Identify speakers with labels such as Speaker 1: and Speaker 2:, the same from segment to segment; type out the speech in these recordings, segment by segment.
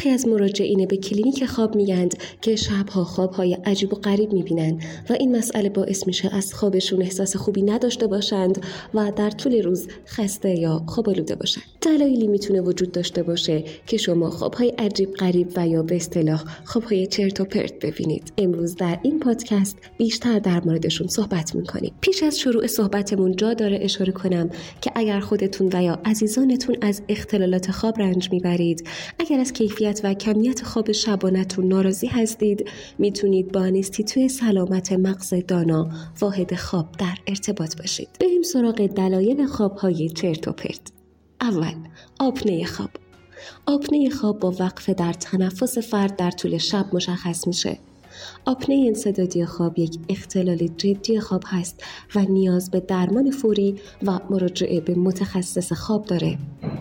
Speaker 1: برخی از مراجعین به کلینیک خواب میگند که شبها خوابهای عجیب و غریب میبینن و این مسئله باعث میشه از خوابشون احساس خوبی نداشته باشند و در طول روز خسته یا خواب آلوده باشند. دلایلی میتونه وجود داشته باشه که شما خوابهای عجیب غریب و یا به اصطلاح خوابهای چرت و پرت ببینید. امروز در این پادکست بیشتر در موردشون صحبت میکنیم. پیش از شروع صحبتمون جا داره اشاره کنم که اگر خودتون و یا عزیزانتون از اختلالات خواب رنج میبرید، اگر از کیفیت و کمیت خواب شبانه‌تون ناراضی هستید، میتونید با انستیتوی سلامت مغز دانا واحد خواب در ارتباط باشید. بریم سراغ دلایل خوابهای چرت و پرت. اول، آپنه خواب. آپنه خواب با وقفه در تنفس فرد در طول شب مشخص میشه. آپنه انسدادی خواب یک اختلال جدی خواب هست و نیاز به درمان فوری و مراجعه به متخصص خواب داره.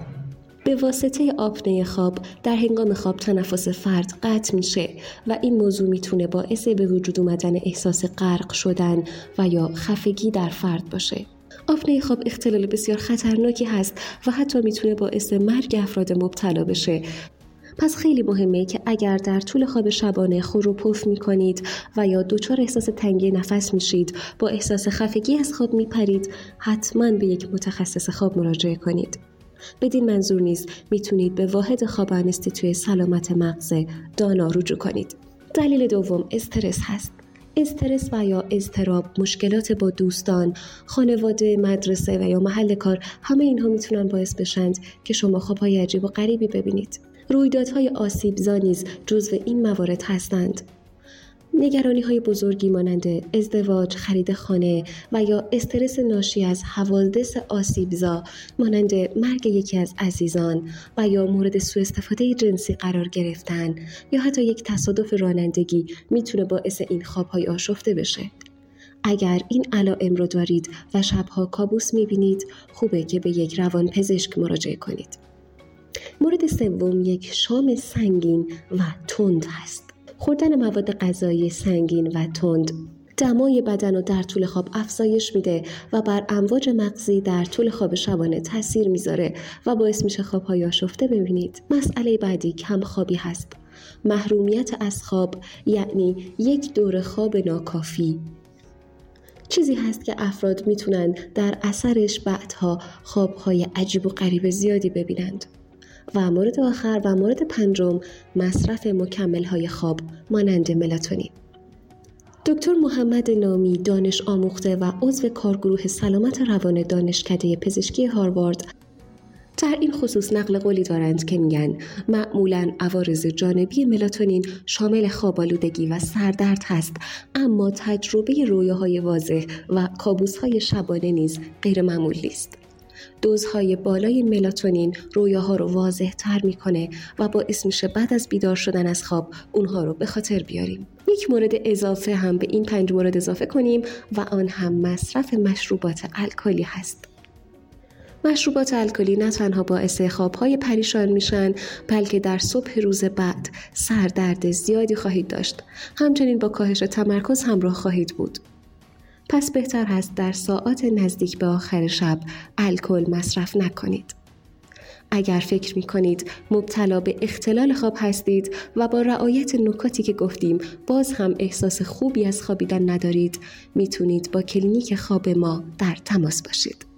Speaker 1: به واسطه آپنه خواب در هنگام خواب تنفس فرد قطع میشه و این موضوع میتونه باعث به وجود اومدن احساس غرق شدن و یا خفگی در فرد باشه. آپنه خواب اختلال بسیار خطرناکی هست و حتی میتونه باعث مرگ افراد مبتلا بشه. پس خیلی مهمه که اگر در طول خواب شبانه خور و پف میکنید و یا دچار احساس تنگی نفس میشید، با احساس خفگی از خواب میپرید، حتما به یک متخصص خواب مراجعه کنید. بدین منظور نیز میتونید به واحد خواب انستیتوی سلامت مغز دانا رجوع کنید. دلیل دوم استرس هست. استرس و یا اضطراب، مشکلات با دوستان، خانواده، مدرسه و یا محل کار، همه اینها میتونن باعث بشند که شما خوابهای عجیب و غریبی ببینید. رویدادهای آسیبزا نیز جزو این موارد هستند. نگرانی‌های بزرگی مانند ازدواج، خرید خانه و یا استرس ناشی از حوادث آسیبزا مانند مرگ یکی از عزیزان و یا مورد سوء استفاده جنسی قرار گرفتن یا حتی یک تصادف رانندگی میتونه باعث این خواب‌های آشفته بشه. اگر این علائم رو دارید و شبها کابوس میبینید، خوبه که به یک روانپزشک مراجعه کنید. مورد سوم یک شام سنگین و تند هست. خوردن مواد غذایی سنگین و تند دمای بدن رو در طول خواب افزایش میده و بر امواج مغزی در طول خواب شبانه تاثیر میذاره و باعث میشه خوابهای آشفته ببینید. مسئله بعدی کم خوابی هست. محرومیت از خواب یعنی یک دوره خواب ناکافی چیزی هست که افراد میتونن در اثرش بعدها خوابهای عجیب و غریب زیادی ببینند. و مورد آخر و مورد پنجم، مصرف مکمل‌های خواب مانند ملاتونین. دکتر محمد نامی، دانش آموخته و عضو کارگروه سلامت روان دانشکده پزشکی هاروارد، در این خصوص نقل قولی دارند که میگن معمولاً عوارض جانبی ملاتونین شامل خواب‌آلودگی و سردرد هست، اما تجربه رویاهای واضح و کابوس‌های شبانه نیز غیر معمولی است. دوزهای بالای ملاتونین رویاها رو واضح تر میکنه و باعث میشه بعد از بیدار شدن از خواب اونها رو به خاطر بیاریم. یک مورد اضافه هم به این 5 مورد اضافه کنیم و آن هم مصرف مشروبات الکلی هست. مشروبات الکلی نه تنها باعث خوابهای پریشان میشن، بلکه در صبح روز بعد سردرد زیادی خواهید داشت. همچنین با کاهش تمرکز همراه خواهید بود. پس بهتر هست در ساعات نزدیک به آخر شب الکل مصرف نکنید. اگر فکر می‌کنید مبتلا به اختلال خواب هستید و با رعایت نکاتی که گفتیم باز هم احساس خوبی از خوابیدن ندارید، میتونید با کلینیک خواب ما در تماس باشید.